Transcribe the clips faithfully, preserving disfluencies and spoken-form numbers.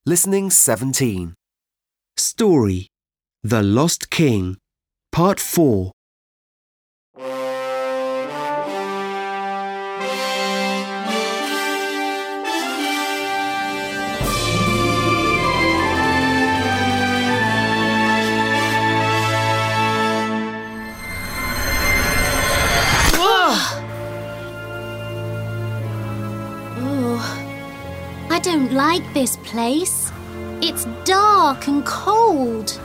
Listening seventeen. Story The Lost King, Part four. I don't like this place. It's dark and cold.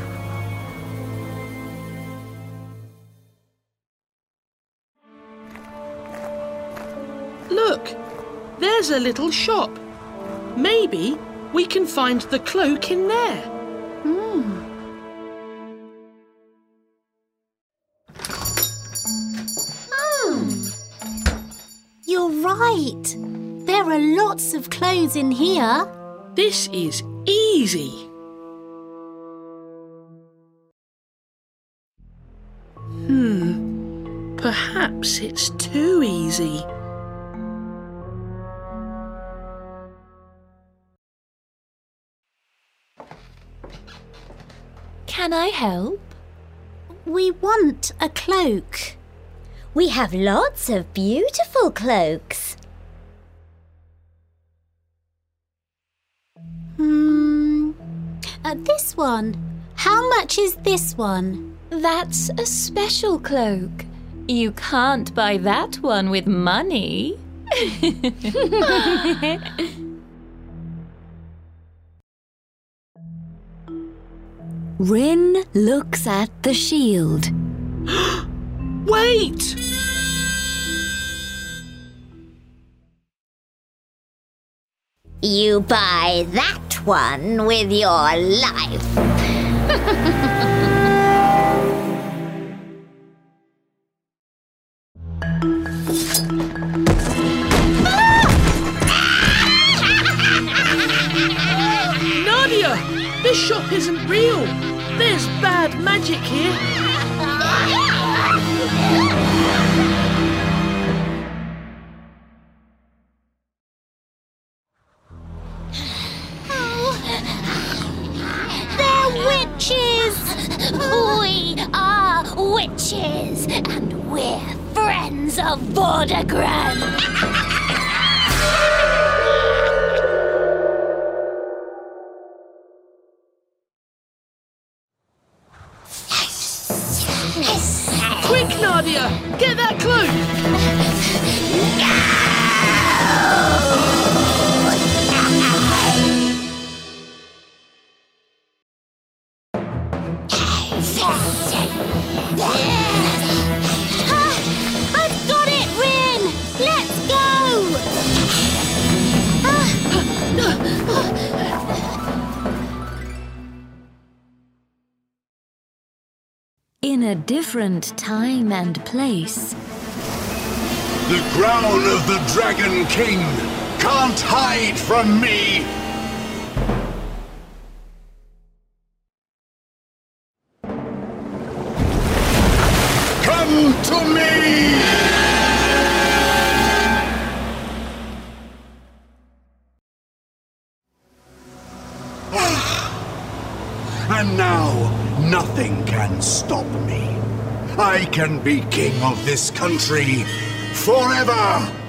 Look, there's a little shop. Maybe we can find the cloak in there. Hmm. Hmm. You're right. There are lots of clothes in here. This is easy. Hmm, perhaps it's too easy. Can I help? We want a cloak. We have lots of beautiful cloaks. Hmm. Uh, this one. How much is this one? That's a special cloak. You can't buy that one with money. Rin looks at the shield. Wait! You buy that one with your life. Nadia! This shop isn't real. There's bad magic here. Witches! We are witches, and we're friends of Vortigern. Quick, Nadia! Get that cloak! I've got it, Rin! Let's go! In a different time and place. The crown of the Dragon King can't hide from me! Come to me! And now, nothing can stop me. I can be king of this country forever!